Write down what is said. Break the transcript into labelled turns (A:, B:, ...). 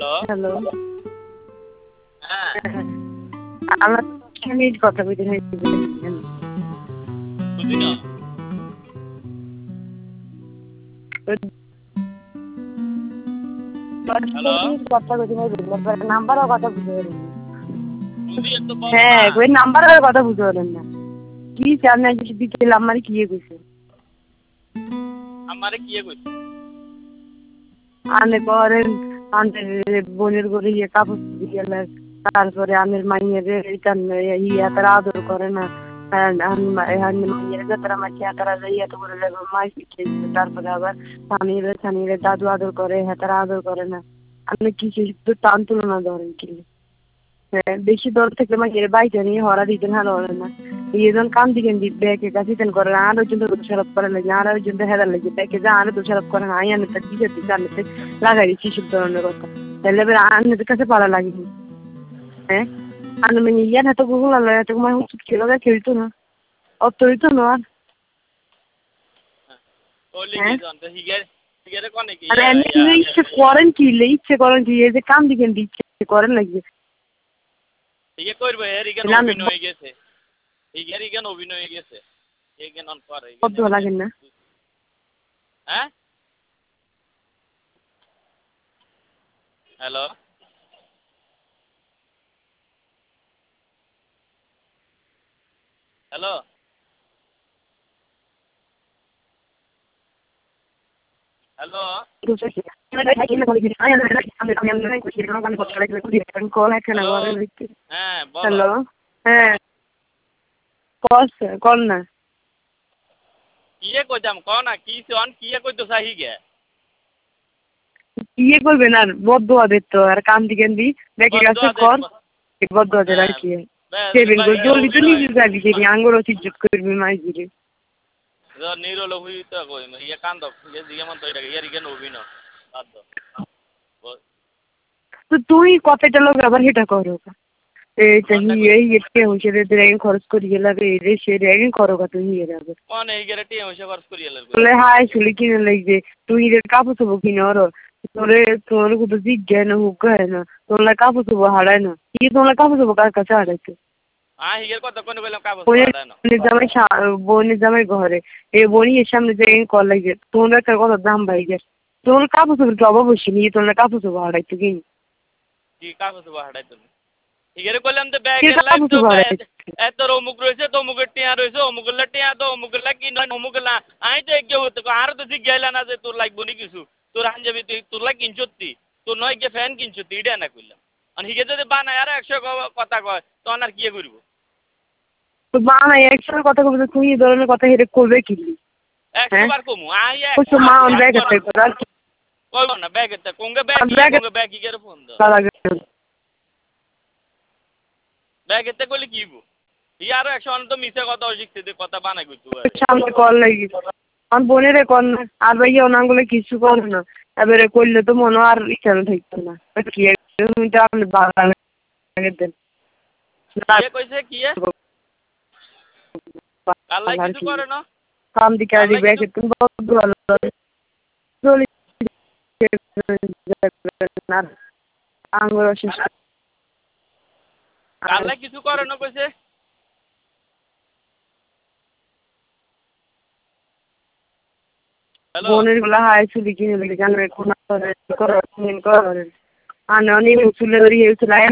A: hello আমার minute কথা বলতে
B: বুঝি না
A: নাম্বারও কথা বুঝতে পারেন
B: বুঝি তো বল
A: হ্যাঁ
B: না
A: ওই নাম্বারের কথা বুঝতে পারেন না কি চান না দিকে আমার কি কইছে
B: আমারে কি কইছে
A: আনে করেন আনের বোনের করে ইয়ে কাপড় দিয়ে তারপরে আমের মাইয়ের ইয়ে তারা আদর করে না মাইয়ের যাত্রা মাঝে তারা ইয়ে তো করে মাই শিখেছে তারপরে আবার স্বামীর দাদু আদর করে হ্যাঁ তারা আদর করে না আপনি কি একটু টান তুলনা ধরেন কি হ্যাঁ বেশি দর থেকে মাইয়ের বাইকে নিয়ে হরা দিতেন হালো হলেন না ইয়েজন কান দিকেন দি ব্যাকে কাছে করেন আর ওই জন্য দোষারোপ করে লাগে আর ওই জন্য হেদার লাগে ব্যাকে যা আর দোষারোপ করেন আই আনে তার দিকে জানতে লাগাই দিচ্ছি সব ধরনের কথা তাহলে এবার আনদের কাছে পালা লাগেনি হ্যাঁ আর মানে ইয়ার হাতে গুগল আলো এত মানে উচিত খেলো খেলতো না অত হইতো না আর
B: ওলি কি জানতে হিগারে কোনে কি
A: আর এমনি ইচ্ছে করেন কি এই যে কান দিকেন ইচ্ছে করেন লাগবে
B: হিগে করবে এর ইগান অভিনয় হয়ে গেছে ইগান অভিনয় হয়ে গেছে ইগান অন করে
A: কত লাগেন না
B: হ্যাঁ হ্যালো হ্যালো হ্যালো হ্যাঁ
A: হ্যালো
B: বলো
A: হ্যাঁ কল না
B: কিয়ে কইতাম ক না কি সন কিয়ে কইতো চাহি গে
A: ইয়ে করবেন আর বদুয়া দিত আর কান দিকেন দি দেখে গেছে কর বদুয়া দেয় আর কি সেভিং করে জলদি তো নিজে যাবি যে আঙ্গুর ইজ্জত করবি মাই দিলে
B: নিরল হুই তো কই ইয়ে কান্দ ইয়ে মন তো এটা ইয়ার ইগে নবিন বাদ
A: তো তুই কতটা লোক আবার হেটা করো এই এই এতে হইছে রে রেগিং খরচ করি গেলা রে সে রেগিং করো কত হিয়ে যাবে
B: কোন এই গেরে টি হইছে খরচ করি এলার
A: বলে হাই শুলি কিনে লাগবে তুই রে কাপড় চোপড় কিনে ওর তোর কত জিজ্ঞাসা না হুক না তোর কাপড় চোপড় হারায় না কি তোর কাপড় চোপড় কার কাছে হারাইছে
B: হিগের কথা কোন কইলাম কাগজ পড়া না
A: বোনের জামাই ঘরে এই বোনই এর সামনে যে কল লাগে তোমরা একটা কত দাম ভাই গেছে তোর কাপড় চোপড় কি অভাব হচ্ছে নিয়ে তোর কাপড় চোপড় হারাইছে কি
B: কাগজ হারাই তুমি হিগের কইলাম তো ব্যাগের লাইফ তো এত অমুক রয়েছে তো অমুকের টিয়া রয়েছে অমুকের টিয়া তো অমুকের কি নয় অমুকের না আমি তো এগিয়ে হতে আর তো জিজ্ঞাইলা না যে তোর লাগবো নি কিছু তোর আন যাবি তুই তোর লাগ কিনছতি তোর নয় গিয়ে ফ্যান কিনছতি এটা না কইলাম আর হিগে যদি বানায় আর 100 কথা কয় তখন আর কি করবো
A: তো বানা একশোর কথা বলতে তুই এই ধরনের কথা হেরে করবে কি
B: 100 বার কমু
A: মা অন ব্যাগ আছে
B: কইব না ব্যাগ এতে কোঙ্গে ব্যাগ হিগের ফোন দাও ব্যাগ এতে কইলে কি হইব ইয়ার 100 অন তো মিছে কথা শিখতে কথা বানাই কইতো
A: সামনে কল লাগি আমার বোনের কল না আর ভাইয়া ওনাগুলো কিছু করে না এবারে করলে তো মনে আর ইচ্ছা থাকতো না কি আপনি দেন
B: কইছে কি আল্লাহ কিছু করে না
A: কাম দিকে আর ব্যাগে তুমি বহুত ভালো চলি আঙ্গুর শেষ
B: আল্লাহ কিছু করে না কইছে
A: বোনের গুলা হাই চুলি কিনে লেগে জানবে কোন করে আনে অনেক চুলে ধরি